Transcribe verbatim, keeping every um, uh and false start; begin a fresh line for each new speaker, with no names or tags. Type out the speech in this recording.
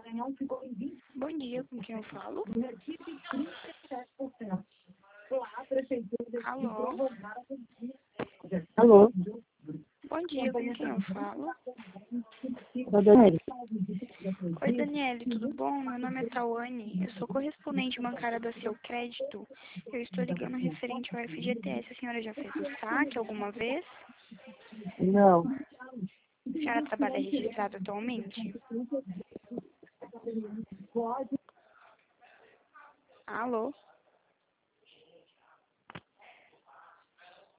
Bom dia, com quem eu falo? Alô?
Alô?
Bom dia, com quem eu falo?
Da Daniela.
Oi, Daniele, tudo bom? Meu nome é Tawane, eu sou correspondente bancária da Seu Crédito. Eu estou ligando referente ao F G T S. A senhora já fez o saque alguma vez?
Não.
A senhora trabalha registrada atualmente? Alô?